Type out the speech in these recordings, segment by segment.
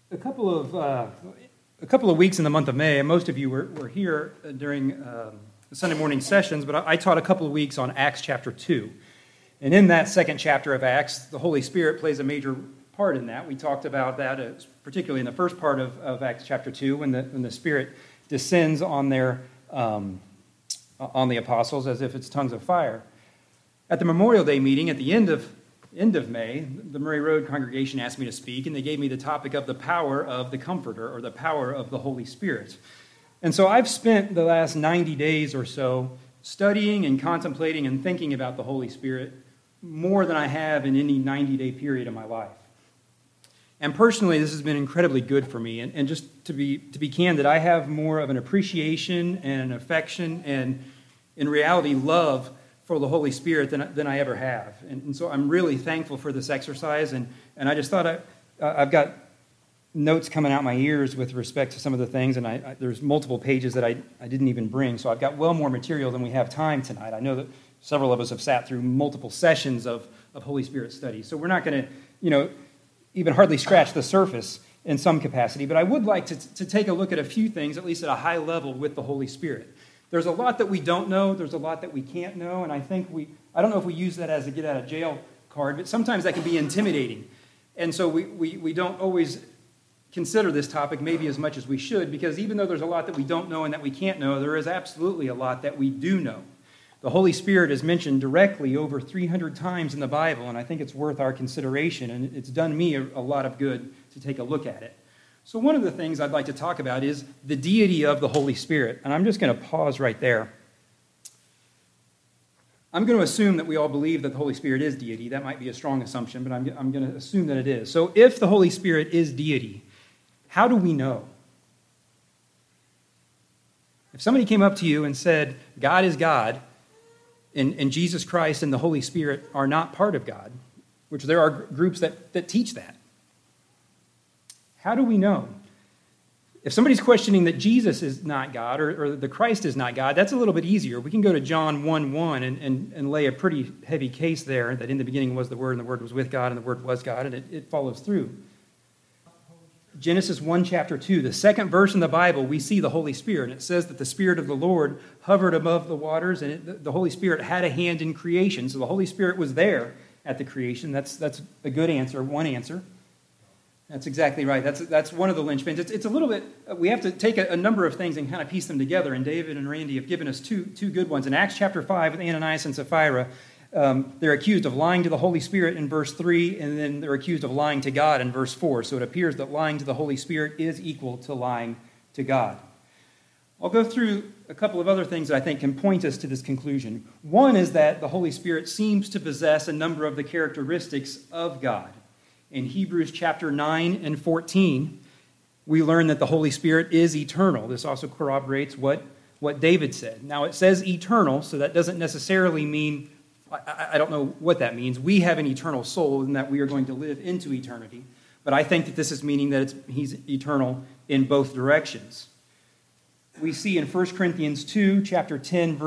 A couple of weeks in the month of May, and most of you were here during the Sunday morning sessions, but I taught a couple of weeks on Acts chapter 2. And in that second chapter of Acts, the Holy Spirit plays a major part in that. We talked about that, particularly in the first part of Acts chapter 2, when the Spirit descends on the apostles as if it's tongues of fire. At the Memorial Day meeting at the end of May, the Murray Road congregation asked me to speak, and they gave me the topic of the power of the Comforter, or the power of the Holy Spirit. And so I've spent the last 90 days or so studying and contemplating and thinking about the Holy Spirit more than I have in any 90-day period of my life. And personally, this has been incredibly good for me. And just to be candid, I have more of an appreciation and an affection and, in reality, love for the Holy Spirit than I ever have. And so I'm really thankful for this exercise. And I just thought I've got notes coming out my ears with respect to some of the things. And there's multiple pages that I didn't even bring. So I've got well more material than we have time tonight. I know that several of us have sat through multiple sessions of Holy Spirit study. So we're not going to, even hardly scratch the surface in some capacity. But I would like to take a look at a few things, at least at a high level, with the Holy Spirit. There's a lot that we don't know. There's a lot that we can't know. And I don't know if we use that as a get-out-of-jail card, but sometimes that can be intimidating. And so we don't always consider this topic maybe as much as we should, because even though there's a lot that we don't know and that we can't know, there is absolutely a lot that we do know. The Holy Spirit is mentioned directly over 300 times in the Bible, and I think it's worth our consideration, and it's done me a lot of good to take a look at it. So one of the things I'd like to talk about is the deity of the Holy Spirit, and I'm just going to pause right there. I'm going to assume that we all believe that the Holy Spirit is deity. That might be a strong assumption, but I'm going to assume that it is. So if the Holy Spirit is deity, how do we know? If somebody came up to you and said, God is God, and Jesus Christ and the Holy Spirit are not part of God, which there are groups that teach that, how do we know? If somebody's questioning that Jesus is not God or the Christ is not God, that's a little bit easier. We can go to John 1:1 and lay a pretty heavy case there, that in the beginning was the Word, and the Word was with God, and the Word was God, and it follows through. Genesis 1, chapter 2, the second verse in the Bible, we see the Holy Spirit. And it says that the Spirit of the Lord hovered above the waters, and the Holy Spirit had a hand in creation. So the Holy Spirit was there at the creation. That's a good answer, one answer. That's exactly right. That's one of the linchpins. It's a little bit, we have to take a number of things and kind of piece them together, and David and Randy have given us two good ones. In Acts chapter 5, with Ananias and Sapphira, they're accused of lying to the Holy Spirit in verse 3, and then they're accused of lying to God in verse 4. So it appears that lying to the Holy Spirit is equal to lying to God. I'll go through a couple of other things that I think can point us to this conclusion. One is that the Holy Spirit seems to possess a number of the characteristics of God. In Hebrews chapter 9 and 14, we learn that the Holy Spirit is eternal. This also corroborates what David said. Now, it says eternal, so that doesn't necessarily mean, I don't know what that means. We have an eternal soul and that we are going to live into eternity. But I think that this is meaning that he's eternal in both directions. We see in 1 Corinthians 2, chapter 10,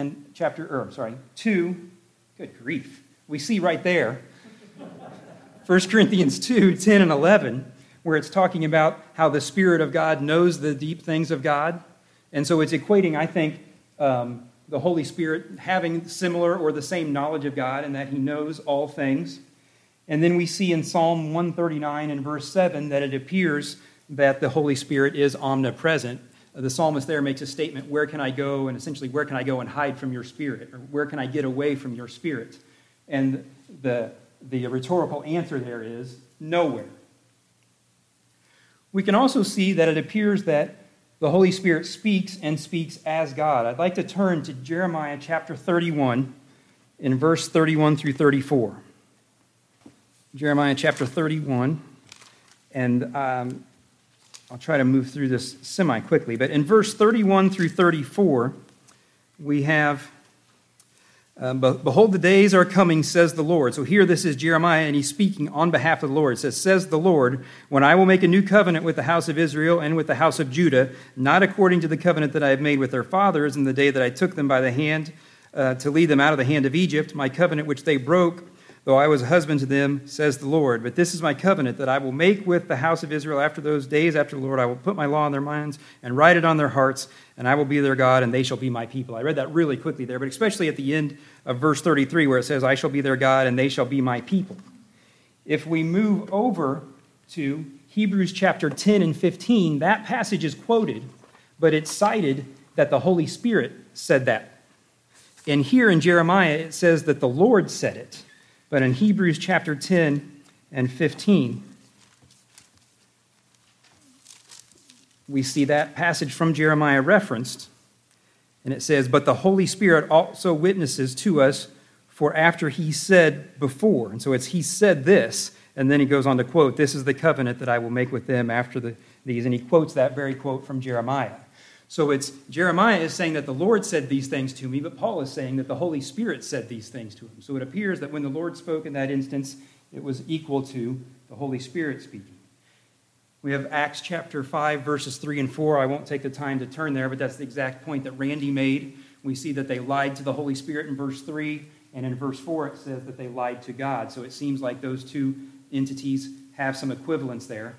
2, good grief. We see right there, 1 Corinthians 2, 10 and 11, where it's talking about how the Spirit of God knows the deep things of God. And so it's equating, I think, the Holy Spirit having similar or the same knowledge of God, and that he knows all things. And then we see in Psalm 139 and verse 7 that it appears that the Holy Spirit is omnipresent. The psalmist there makes a statement, where can I go? And essentially, where can I go and hide from your Spirit? Or where can I get away from your Spirit? And the rhetorical answer there is nowhere. We can also see that it appears that the Holy Spirit speaks and speaks as God. I'd like to turn to Jeremiah chapter 31 in verse 31 through 34. Jeremiah chapter 31, and I'll try to move through this semi-quickly. But in verse 31 through 34, we have, behold, the days are coming, says the Lord. So here this is Jeremiah, and he's speaking on behalf of the Lord. It says the Lord, when I will make a new covenant with the house of Israel and with the house of Judah, not according to the covenant that I have made with their fathers in the day that I took them by the hand to lead them out of the hand of Egypt, my covenant which they broke, though I was a husband to them, says the Lord. But this is my covenant that I will make with the house of Israel after those days, after the Lord. I will put my law in their minds and write it on their hearts, and I will be their God, and they shall be my people. I read that really quickly there, but especially at the end of verse 33, where it says, I shall be their God, and they shall be my people. If we move over to Hebrews chapter 10 and 15, that passage is quoted, but it's cited that the Holy Spirit said that. And here in Jeremiah, it says that the Lord said it. But in Hebrews chapter 10 and 15, we see that passage from Jeremiah referenced. And it says, but the Holy Spirit also witnesses to us, for after he said before. And so it's he said this, and then he goes on to quote, this is the covenant that I will make with them after these. And he quotes that very quote from Jeremiah. So it's Jeremiah is saying that the Lord said these things to me, but Paul is saying that the Holy Spirit said these things to him. So it appears that when the Lord spoke in that instance, it was equal to the Holy Spirit speaking. We have Acts chapter 5, verses 3 and 4. I won't take the time to turn there, but that's the exact point that Randy made. We see that they lied to the Holy Spirit in verse 3, and in verse 4 it says that they lied to God. So it seems like those two entities have some equivalence there.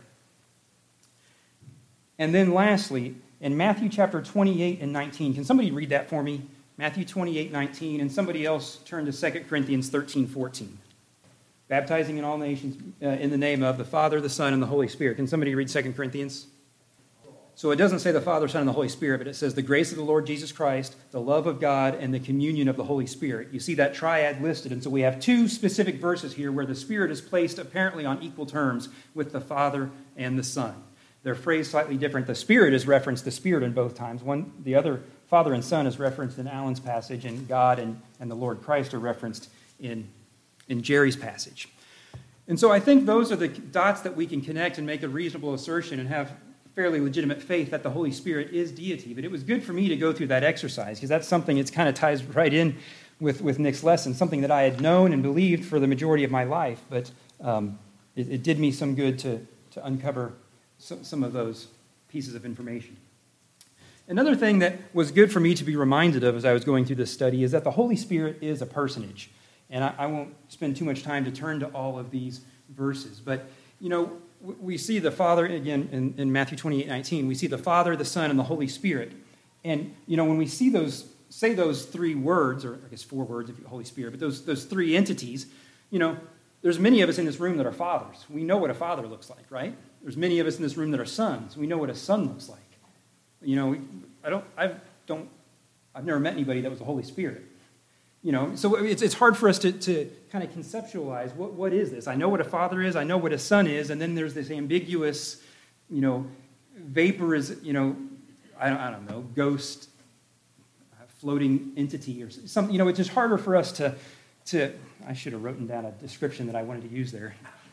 And then lastly, in Matthew chapter 28 and 19, can somebody read that for me? Matthew 28, 19, and somebody else turn to 2 Corinthians 13, 14. Baptizing in all nations in the name of the Father, the Son, and the Holy Spirit. Can somebody read 2 Corinthians? So it doesn't say the Father, Son, and the Holy Spirit, but it says the grace of the Lord Jesus Christ, the love of God, and the communion of the Holy Spirit. You see that triad listed, and so we have two specific verses here where the Spirit is placed apparently on equal terms with the Father and the Son. They're phrased slightly different. The Spirit is referenced, the Spirit in both times. The other, Father and Son, is referenced in Alan's passage, and God and the Lord Christ are referenced in Jerry's passage. And so I think those are the dots that we can connect and make a reasonable assertion and have fairly legitimate faith that the Holy Spirit is deity. But it was good for me to go through that exercise because that's something, it kind of ties right in with Nick's lesson, something that I had known and believed for the majority of my life. But it did me some good to uncover some of those pieces of information. Another thing that was good for me to be reminded of as I was going through this study is that the Holy Spirit is a personage. And I won't spend too much time to turn to all of these verses. But, you know, we see the Father, again, in Matthew 28, 19, we see the Father, the Son, and the Holy Spirit. And, you know, when we see say those three words, or I guess four words if you Holy Spirit, but those three entities, you know, there's many of us in this room that are fathers. We know what a father looks like, right? There's many of us in this room that are sons. We know what a son looks like. You know, I've never met anybody that was the Holy Spirit. You know, so it's hard for us to kind of conceptualize what is this. I know what a father is. I know what a son is. And then there's this ambiguous, you know, vapor is, you know, I don't know, ghost, floating entity or something. You know, it's just harder for us to I should have written down a description that I wanted to use there.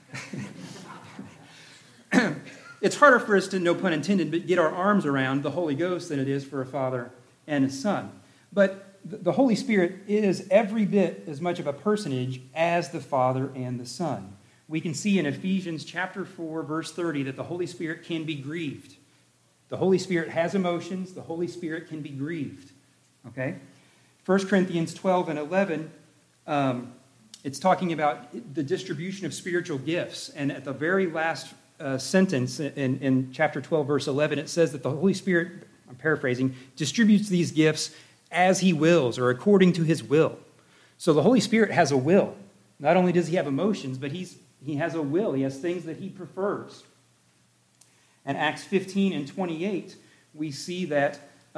It's harder for us to, no pun intended, but get our arms around the Holy Ghost than it is for a father and a son. But the Holy Spirit is every bit as much of a personage as the Father and the Son. We can see in Ephesians chapter 4, verse 30, that the Holy Spirit can be grieved. The Holy Spirit has emotions. The Holy Spirit can be grieved. Okay? 1 Corinthians 12 and 11, it's talking about the distribution of spiritual gifts. And at the very last sentence in chapter 12, verse 11, it says that the Holy Spirit, I'm paraphrasing, distributes these gifts as he wills or according to his will. So the Holy Spirit has a will. Not only does he have emotions, but he has a will. He has things that he prefers. In Acts 15 and 28, we see that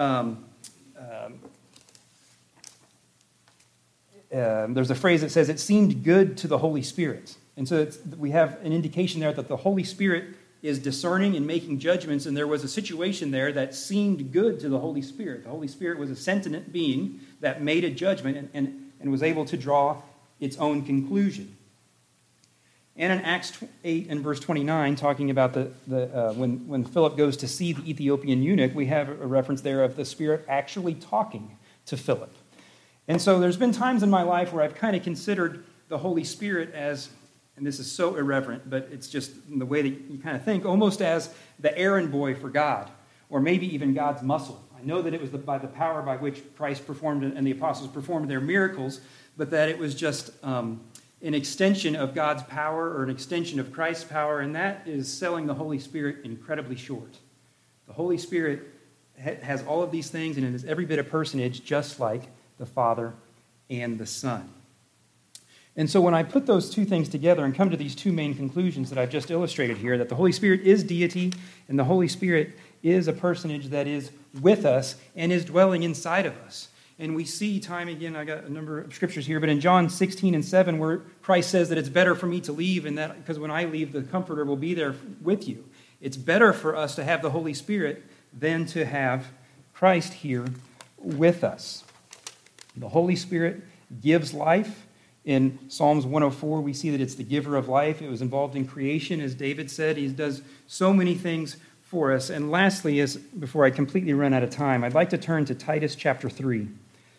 there's a phrase that says, it seemed good to the Holy Spirit. And so we have an indication there that the Holy Spirit is discerning and making judgments, and there was a situation there that seemed good to the Holy Spirit. The Holy Spirit was a sentient being that made a judgment and was able to draw its own conclusion. And in Acts 8 and verse 29, talking about when Philip goes to see the Ethiopian eunuch, we have a reference there of the Spirit actually talking to Philip. And so there's been times in my life where I've kind of considered the Holy Spirit as, and this is so irreverent, but it's just the way that you kind of think, almost as the errand boy for God, or maybe even God's muscle. I know that it was by the power by which Christ performed and the apostles performed their miracles, but that it was just an extension of God's power or an extension of Christ's power, and that is selling the Holy Spirit incredibly short. The Holy Spirit has all of these things, and it is every bit a personage just like the Father and the Son. And so when I put those two things together and come to these two main conclusions that I've just illustrated here, that the Holy Spirit is deity and the Holy Spirit is a personage that is with us and is dwelling inside of us. And we see time again, I got a number of scriptures here, but in John 16:7, where Christ says that it's better for me to leave, and that because when I leave, the Comforter will be there with you. It's better for us to have the Holy Spirit than to have Christ here with us. The Holy Spirit gives life. In Psalms 104, we see that it's the giver of life. It was involved in creation, as David said. He does so many things for us. And lastly, before I completely run out of time, I'd like to turn to Titus chapter 3.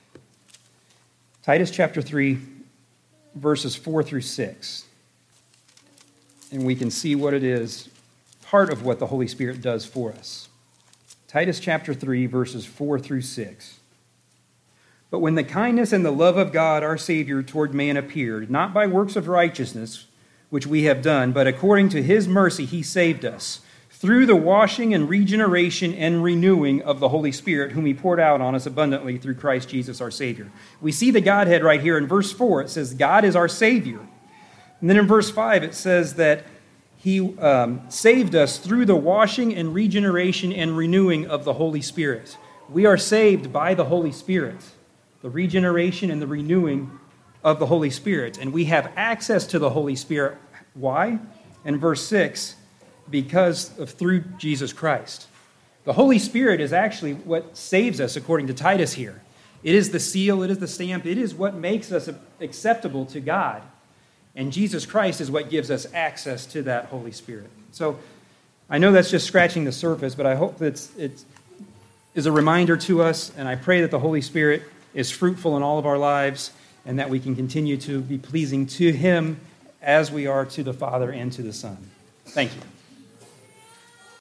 Titus chapter 3, verses 4 through 6. And we can see what it is, part of what the Holy Spirit does for us. Titus chapter 3, verses 4 through 6. But when the kindness and the love of God, our Savior, toward man appeared, not by works of righteousness, which we have done, but according to his mercy he saved us, through the washing and regeneration and renewing of the Holy Spirit, whom he poured out on us abundantly through Christ Jesus our Savior. We see the Godhead right here in verse 4. It says, God is our Savior. And then in verse 5, it says that he saved us through the washing and regeneration and renewing of the Holy Spirit. We are saved by the Holy Spirit. The regeneration and the renewing of the Holy Spirit. And we have access to the Holy Spirit. Why? In verse 6, because of through Jesus Christ. The Holy Spirit is actually what saves us, according to Titus here. It is the seal, it is the stamp, it is what makes us acceptable to God. And Jesus Christ is what gives us access to that Holy Spirit. So I know that's just scratching the surface, but I hope that it is a reminder to us, and I pray that the Holy Spirit is fruitful in all of our lives, and that we can continue to be pleasing to him as we are to the Father and to the Son. Thank you.